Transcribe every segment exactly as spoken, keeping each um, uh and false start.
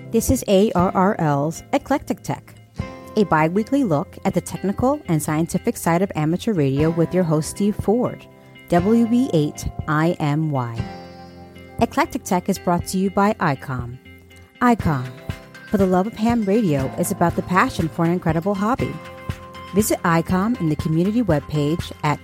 This is A R R L's Eclectic Tech, a bi-weekly look at the technical and scientific side of amateur radio with your host Steve Ford, W B eight I M Y. Eclectic Tech is brought to you by I COM. I COM, for the love of ham radio, is about the passion for an incredible hobby. Visit I COM in the community webpage at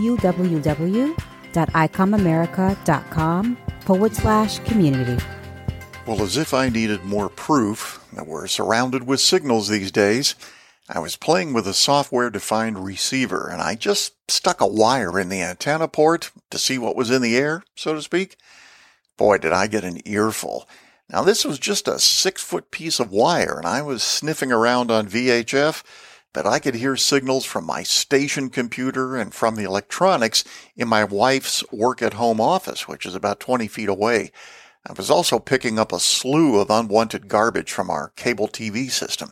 www.icomamerica.com forward slash community. Well, as if I needed more proof that we're surrounded with signals these days, I was playing with a software-defined receiver, and I just stuck a wire in the antenna port to see what was in the air, so to speak. Boy, did I get an earful. Now, this was just a six-foot piece of wire, and I was sniffing around on V H F, but I could hear signals from my station computer and from the electronics in my wife's work-at-home office, which is about twenty feet away. I was also picking up a slew of unwanted garbage from our cable T V system.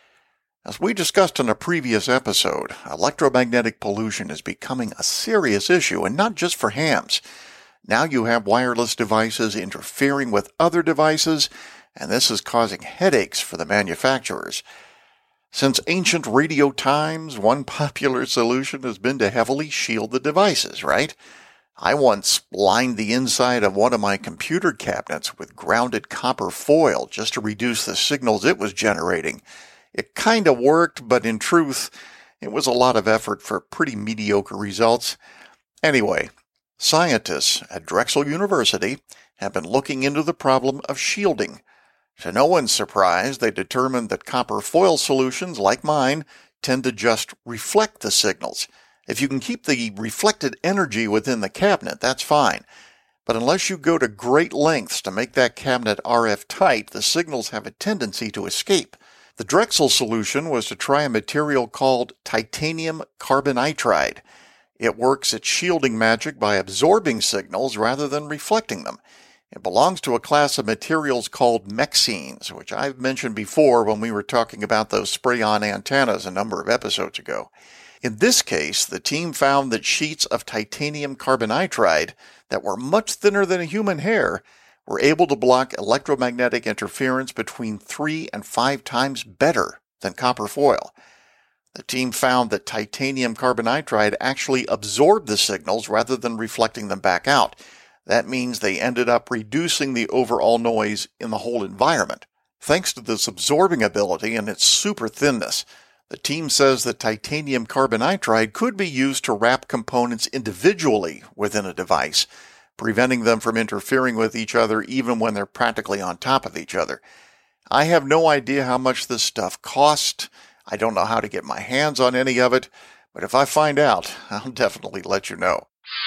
As we discussed in a previous episode, electromagnetic pollution is becoming a serious issue, and not just for hams. Now you have wireless devices interfering with other devices, and this is causing headaches for the manufacturers. Since ancient radio times, one popular solution has been to heavily shield the devices, right? I once lined the inside of one of my computer cabinets with grounded copper foil just to reduce the signals it was generating. It kind of worked, but in truth, it was a lot of effort for pretty mediocre results. Anyway, scientists at Drexel University have been looking into the problem of shielding. To no one's surprise, they determined that copper foil solutions like mine tend to just reflect the signals. If you can keep the reflected energy within the cabinet, that's fine. But unless you go to great lengths to make that cabinet R F tight, the signals have a tendency to escape. The Drexel solution was to try a material called titanium carbonitride. It works its shielding magic by absorbing signals rather than reflecting them. It belongs to a class of materials called mexenes, which I've mentioned before when we were talking about those spray-on antennas a number of episodes ago. In this case, the team found that sheets of titanium carbonitride that were much thinner than a human hair were able to block electromagnetic interference between three and five times better than copper foil. The team found that titanium carbonitride actually absorbed the signals rather than reflecting them back out. That means they ended up reducing the overall noise in the whole environment. Thanks to this absorbing ability and its super thinness, the team says that titanium carbonitride could be used to wrap components individually within a device, preventing them from interfering with each other even when they're practically on top of each other. I have no idea how much this stuff costs. I don't know how to get my hands on any of it, but if I find out, I'll definitely let you know.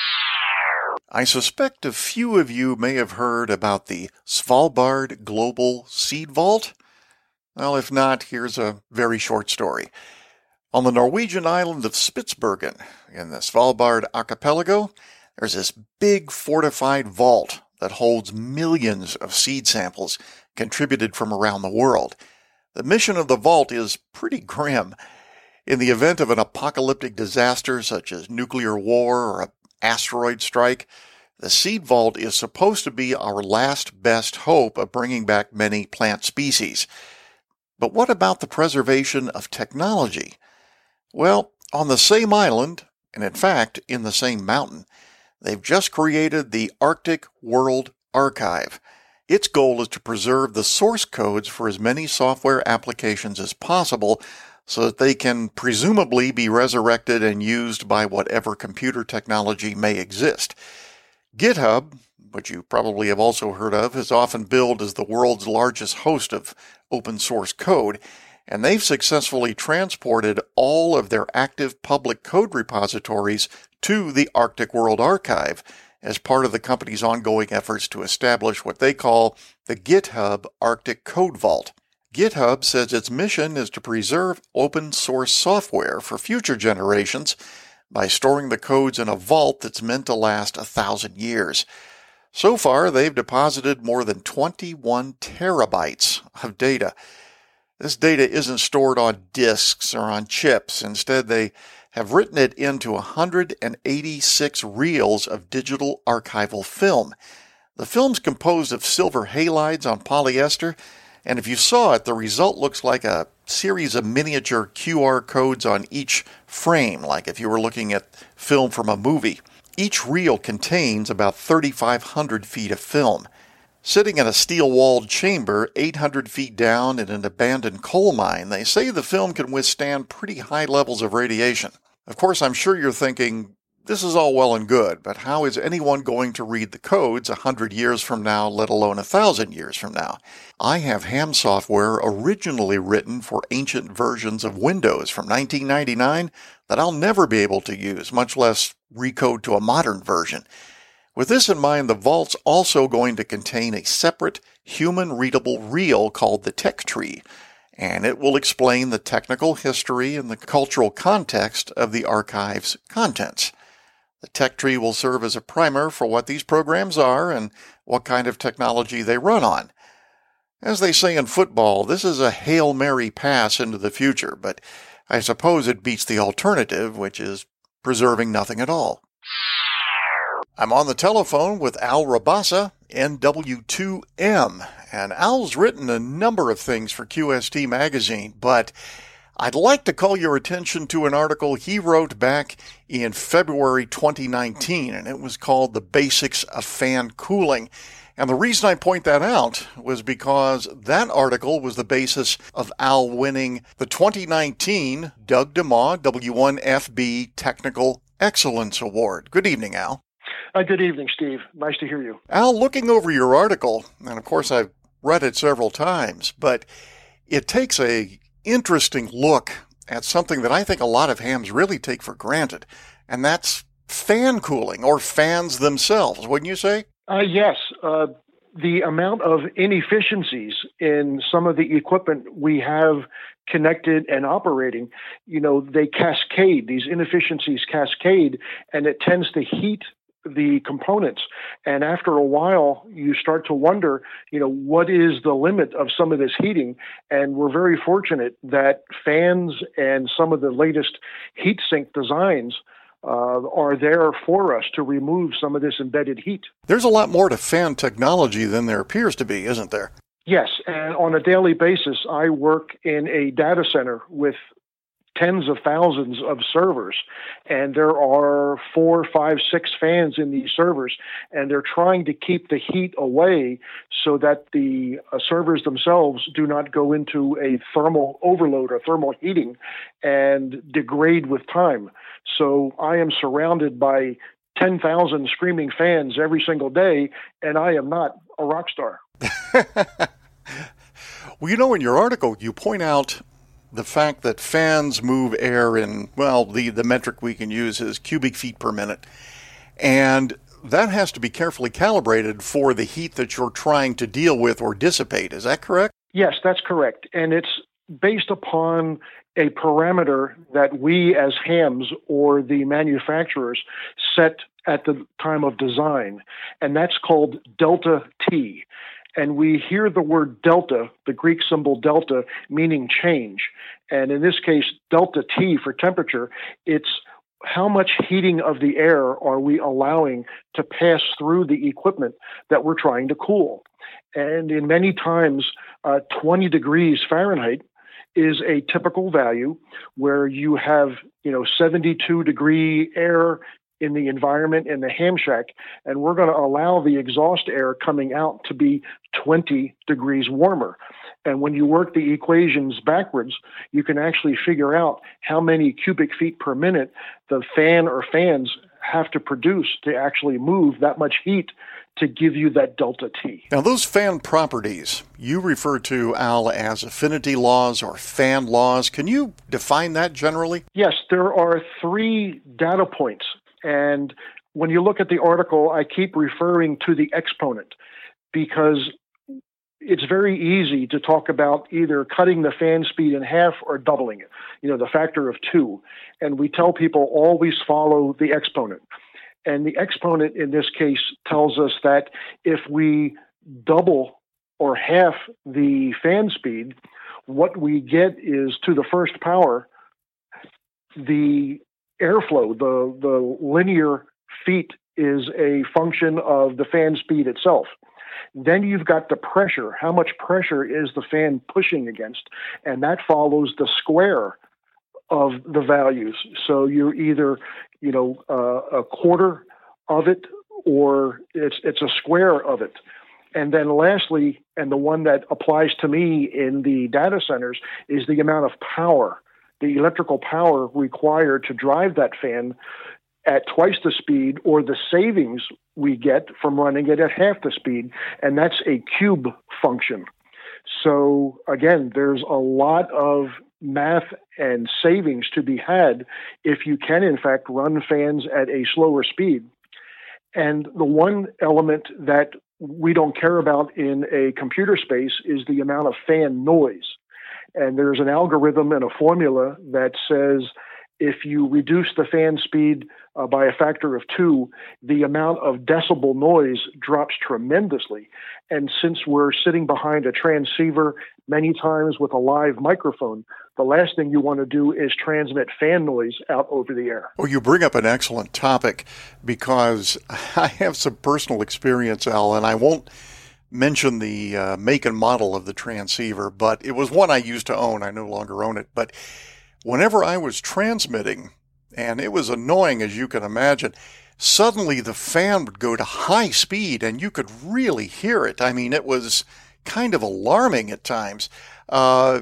I suspect a few of you may have heard about the Svalbard Global Seed Vault. Well, if not, here's a very short story. On the Norwegian island of Spitsbergen, in the Svalbard archipelago, there's this big fortified vault that holds millions of seed samples contributed from around the world. The mission of the vault is pretty grim. In the event of an apocalyptic disaster such as nuclear war or an asteroid strike, the seed vault is supposed to be our last best hope of bringing back many plant species. But what about the preservation of technology? Well, on the same island, and in fact in the same mountain, they've just created the Arctic World Archive. Its goal is to preserve the source codes for as many software applications as possible so that they can presumably be resurrected and used by whatever computer technology may exist. GitHub, which you probably have also heard of, is often billed as the world's largest host of open source code, and they've successfully transported all of their active public code repositories to the Arctic World Archive as part of the company's ongoing efforts to establish what they call the GitHub Arctic Code Vault. GitHub says its mission is to preserve open source software for future generations by storing the codes in a vault that's meant to last a thousand years. So far, they've deposited more than twenty-one terabytes of data. This data isn't stored on disks or on chips. Instead, they have written it into one hundred eighty-six reels of digital archival film. The film's composed of silver halides on polyester, And if you saw it, the result looks like a series of miniature Q R codes on each frame, like if you were looking at film from a movie. Each reel contains about thirty-five hundred feet of film. Sitting in a steel-walled chamber eight hundred feet down in an abandoned coal mine, they say the film can withstand pretty high levels of radiation. Of course, I'm sure you're thinking, this is all well and good, but how is anyone going to read the codes a hundred years from now, let alone a thousand years from now? I have ham software originally written for ancient versions of Windows from nineteen ninety-nine that I'll never be able to use, much less recode to a modern version. With this in mind, the vault's also going to contain a separate human-readable reel called the Tech Tree, and it will explain the technical history and the cultural context of the archive's contents. The Tech Tree will serve as a primer for what these programs are and what kind of technology they run on. As they say in football, this is a Hail Mary pass into the future, but I suppose it beats the alternative, which is preserving nothing at all. I'm on the telephone with Al Rabassa, N W two M, and Al's written a number of things for Q S T magazine, but I'd like to call your attention to an article he wrote back in February twenty nineteen, and it was called The Basics of Fan Cooling. And the reason I point that out was because that article was the basis of Al winning the twenty nineteen Doug DeMaw W one F B Technical Excellence Award. Good evening, Al. Uh, good evening, Steve. Nice to hear you. Al, looking over your article, and of course I've read it several times, but it takes a interesting look at something that I think a lot of hams really take for granted, and that's fan cooling, or fans themselves, wouldn't you say? Uh, yes. Uh, the amount of inefficiencies in some of the equipment we have connected and operating, you know, they cascade. These inefficiencies cascade, and it tends to heat the components. And after a while, you start to wonder, you know, what is the limit of some of this heating? And we're very fortunate that fans and some of the latest heat sink designs uh, are there for us to remove some of this embedded heat. There's a lot more to fan technology than there appears to be, isn't there? Yes. And on a daily basis, I work in a data center with tens of thousands of servers, and there are four, five, six fans in these servers, and they're trying to keep the heat away so that the uh, servers themselves do not go into a thermal overload or thermal heating and degrade with time. So I am surrounded by ten thousand screaming fans every single day, and I am not a rock star. Well, you know, in your article, you point out the fact that fans move air in, well, the, the metric we can use is cubic feet per minute. And that has to be carefully calibrated for the heat that you're trying to deal with or dissipate. Is that correct? Yes, that's correct. And it's based upon a parameter that we as hams or the manufacturers set at the time of design. And that's called delta T. And we hear the word delta, the Greek symbol delta, meaning change. And in this case, delta T for temperature, it's how much heating of the air are we allowing to pass through the equipment that we're trying to cool. And in many times, uh, twenty degrees Fahrenheit is a typical value where you have, you know, seventy-two degree air in the environment in the ham shack, and we're going to allow the exhaust air coming out to be twenty degrees warmer. And when you work the equations backwards, you can actually figure out how many cubic feet per minute the fan or fans have to produce to actually move that much heat to give you that delta T. Now, those fan properties you refer to, Al, as affinity laws or fan laws. Can you define that generally? Yes, there are three data points. And when you look at the article, I keep referring to the exponent because it's very easy to talk about either cutting the fan speed in half or doubling it, you know, the factor of two. And we tell people always follow the exponent. And the exponent in this case tells us that if we double or half the fan speed, what we get is to the first power, the airflow, the, the linear feet is a function of the fan speed itself. Then you've got the pressure. How much pressure is the fan pushing against? And that follows the square of the values. So you're either, you know, uh, a quarter of it, or it's it's a square of it. And then lastly, and the one that applies to me in the data centers, is the amount of power, the electrical power required to drive that fan at twice the speed, or the savings we get from running it at half the speed. And that's a cube function. So again, there's a lot of math and savings to be had if you can, in fact, run fans at a slower speed. And the one element that we don't care about in a computer space is the amount of fan noise. And there's an algorithm and a formula that says if you reduce the fan speed uh, by a factor of two, the amount of decibel noise drops tremendously. And since we're sitting behind a transceiver many times with a live microphone, the last thing you want to do is transmit fan noise out over the air. Well, you bring up an excellent topic, because I have some personal experience, Al, and I won't mention the uh, make and model of the transceiver, but it was one I used to own. I no longer own it. But whenever I was transmitting, and it was annoying as you can imagine, suddenly the fan would go to high speed and you could really hear it. I mean, it was kind of alarming at times. Uh,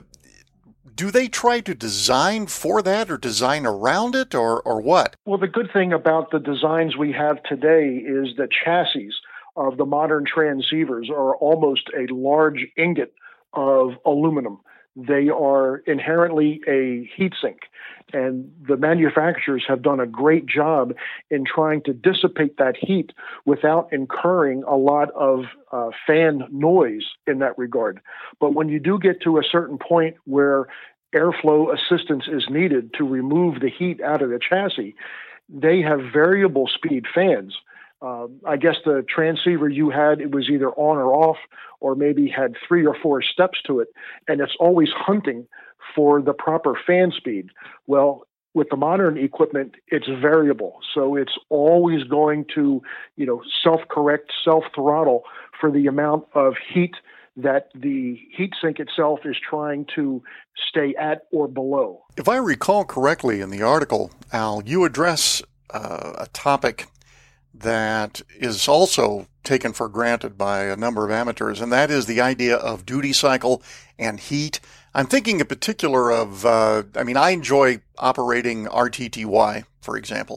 do they try to design for that, or design around it, or, or what? Well, the good thing about the designs we have today is the chassis of the modern transceivers are almost a large ingot of aluminum. They are inherently a heat sink, and the manufacturers have done a great job in trying to dissipate that heat without incurring a lot of uh, fan noise in that regard. But when you do get to a certain point where airflow assistance is needed to remove the heat out of the chassis, they have variable speed fans. Uh, I guess the transceiver you had, it was either on or off, or maybe had three or four steps to it, and it's always hunting for the proper fan speed. Well, with the modern equipment, it's variable, so it's always going to, you know, self-correct, self-throttle for the amount of heat that the heat sink itself is trying to stay at or below. If I recall correctly in the article, Al, you address uh, a topic that is also taken for granted by a number of amateurs, and that is the idea of duty cycle and heat. I'm thinking in particular of, uh, I mean, I enjoy operating R T T Y, for example,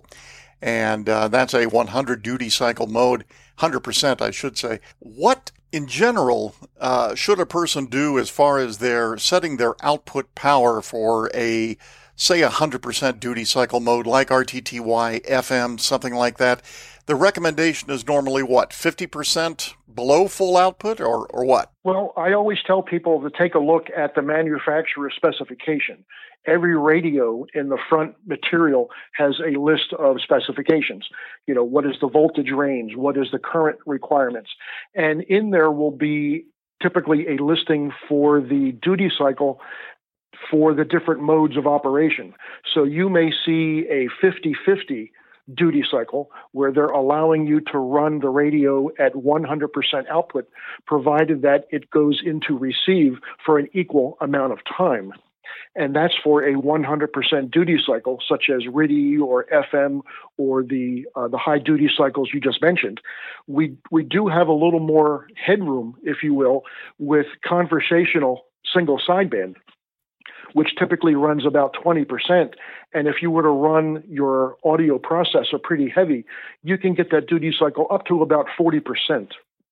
and uh, that's a one hundred duty cycle mode, one hundred percent, I should say. What, in general, uh, should a person do as far as their setting their output power for a, say, one hundred percent duty cycle mode like R T T Y, F M, something like that? The recommendation is normally what, fifty percent below full output, or, or what? Well, I always tell people to take a look at the manufacturer's specification. Every radio in the front material has a list of specifications. You know, what is the voltage range? What is the current requirements? And in there will be typically a listing for the duty cycle for the different modes of operation. So you may see a fifty-fifty duty cycle where they're allowing you to run the radio at one hundred percent output, provided that it goes into receive for an equal amount of time. And that's for a one hundred percent duty cycle, such as R T I or F M or the uh, the high duty cycles you just mentioned. We we do have a little more headroom, if you will, with conversational single sideband, which typically runs about twenty percent. And if you were to run your audio processor pretty heavy, you can get that duty cycle up to about forty percent.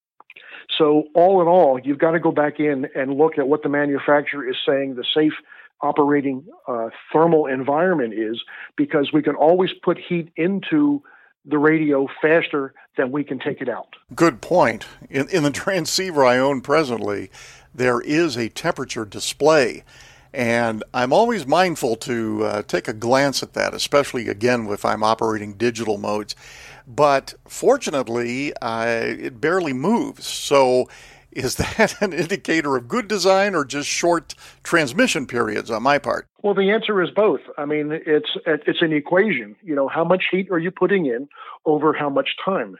So all in all, you've got to go back in and look at what the manufacturer is saying the safe operating uh, thermal environment is, because we can always put heat into the radio faster than we can take it out. Good point. In, in the transceiver I own presently, there is a temperature display. And I'm always mindful to uh, take a glance at that, especially, again, if I'm operating digital modes. But fortunately, uh, it barely moves. So is that an indicator of good design or just short transmission periods on my part? Well, the answer is both. I mean, it's it's an equation. You know, how much heat are you putting in over how much time?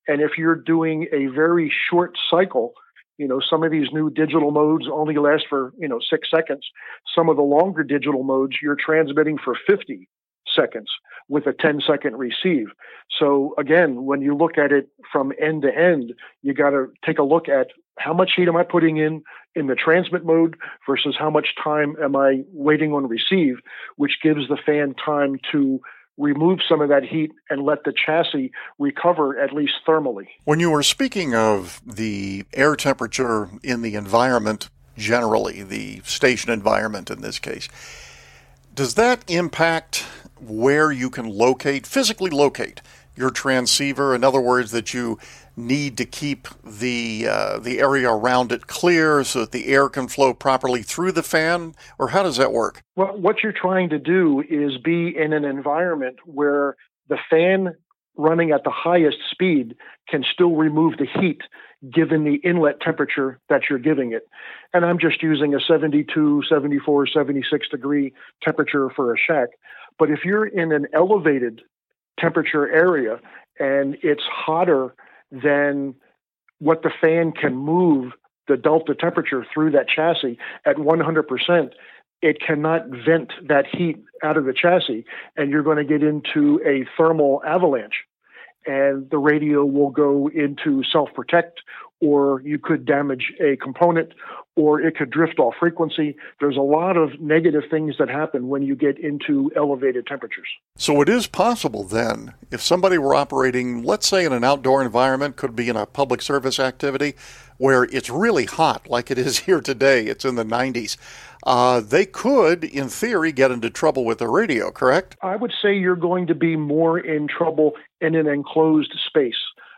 And if you're doing a very short cycle, you know, some of these new digital modes only last for, you know, six seconds. Some of the longer digital modes, you're transmitting for fifty seconds with a ten second receive. So again, when you look at it from end to end, you got to take a look at how much heat am I putting in in the transmit mode versus how much time am I waiting on receive, which gives the fan time to remove some of that heat and let the chassis recover at least thermally. When you were speaking of the air temperature in the environment generally, the station environment in this case, does that impact where you can locate, physically locate your transceiver? In other words, that you need to keep the uh, the area around it clear so that the air can flow properly through the fan? Or how does that work? Well, what you're trying to do is be in an environment where the fan running at the highest speed can still remove the heat given the inlet temperature that you're giving it. And I'm just using a seventy-two, seventy-four, seventy-six degree temperature for a shack. But if you're in an elevated temperature area and it's hotter than what the fan can move the delta temperature through that chassis at one hundred percent, it cannot vent that heat out of the chassis, and you're going to get into a thermal avalanche. And the radio will go into self-protect, or you could damage a component, or it could drift off frequency. There's a lot of negative things that happen when you get into elevated temperatures. So it is possible then, if somebody were operating, let's say in an outdoor environment, could be in a public service activity, where it's really hot, like it is here today, it's in the nineties, uh, they could, in theory, get into trouble with the radio, correct? I would say you're going to be more in trouble in an enclosed space.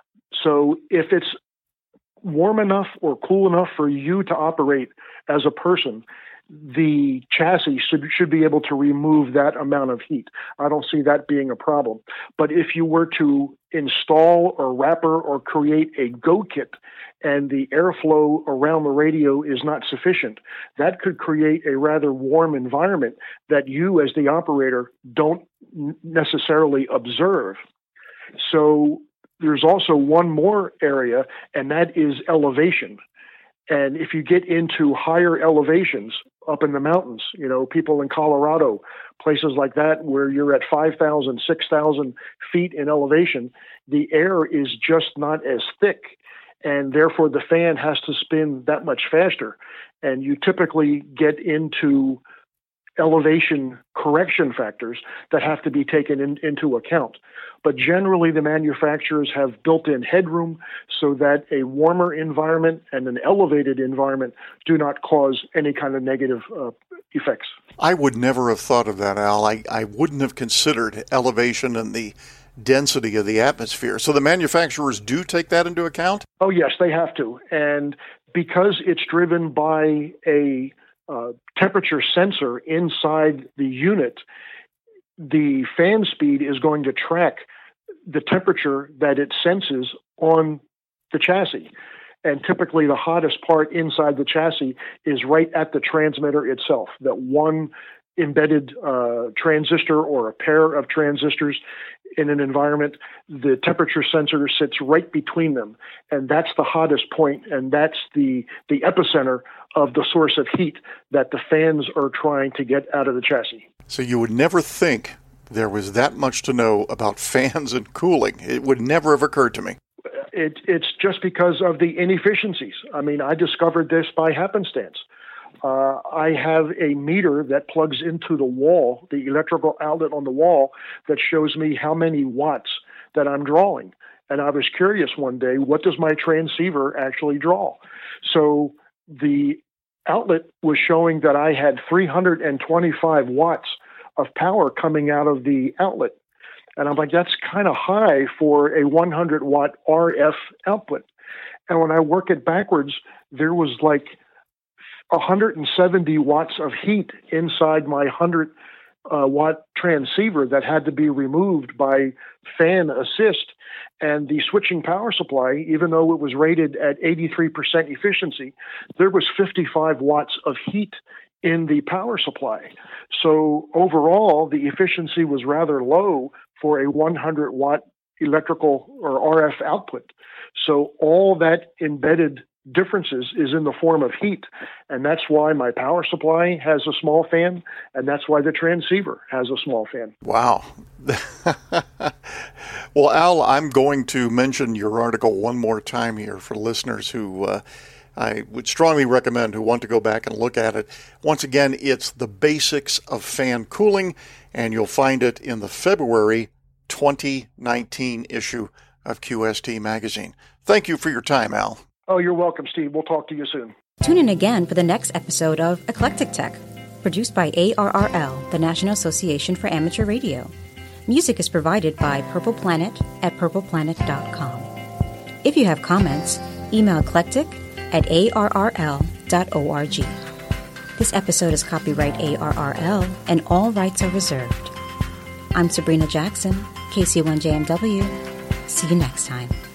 So if it's warm enough or cool enough for you to operate as a person, the chassis should, should be able to remove that amount of heat. I don't see that being a problem. But if you were to install or wrapper or create a go kit and the airflow around the radio is not sufficient, that could create a rather warm environment that you as the operator don't necessarily observe. So there's also one more area, and that is elevation. And if you get into higher elevations up in the mountains, you know, people in Colorado, places like that where you're at five thousand, six thousand feet in elevation, the air is just not as thick. And therefore, the fan has to spin that much faster. And you typically get into elevation correction factors that have to be taken in, into account. But generally, the manufacturers have built-in headroom so that a warmer environment and an elevated environment do not cause any kind of negative uh, effects. I would never have thought of that, Al. I, I wouldn't have considered elevation and the density of the atmosphere. So the manufacturers do take that into account? Oh, yes, they have to. And because it's driven by a uh, temperature sensor inside the unit, the fan speed is going to track the temperature that it senses on the chassis. And typically the hottest part inside the chassis is right at the transmitter itself, that one embedded uh, transistor or a pair of transistors in an environment. The temperature sensor sits right between them, and that's the hottest point, and that's the, the epicenter of the source of heat that the fans are trying to get out of the chassis. So you would never think there was that much to know about fans and cooling. It would never have occurred to me. It, it's just because of the inefficiencies. I mean, I discovered this by happenstance. Uh, I have a meter that plugs into the wall, the electrical outlet on the wall, that shows me how many watts that I'm drawing. And I was curious one day, what does my transceiver actually draw? So the outlet was showing that I had three hundred twenty-five watts of power coming out of the outlet. And I'm like, that's kind of high for a one hundred watt R F output. And when I work it backwards, there was like one hundred seventy watts of heat inside my one hundred uh, watt transceiver that had to be removed by fan assist. And the switching power supply, even though it was rated at eighty-three percent efficiency, there was fifty-five watts of heat in the power supply. So overall, the efficiency was rather low for a one hundred watt electrical or R F output. So all that embedded differences is in the form of heat. And that's why my power supply has a small fan, and that's why the transceiver has a small fan. Wow. Well, Al, I'm going to mention your article one more time here for listeners who uh, I would strongly recommend who want to go back and look at it. Once again, it's The Basics of Fan Cooling, and you'll find it in the February twenty nineteen issue of Q S T Magazine. Thank you for your time, Al. Oh, you're welcome, Steve. We'll talk to you soon. Tune in again for the next episode of Eclectic Tech, produced by A R R L, the National Association for Amateur Radio. Music is provided by Purple Planet at purple planet dot com. If you have comments, email eclectic at A R R L dot org. This episode is copyright A R R L and all rights are reserved. I'm Sabrina Jackson, K C one J M W. See you next time.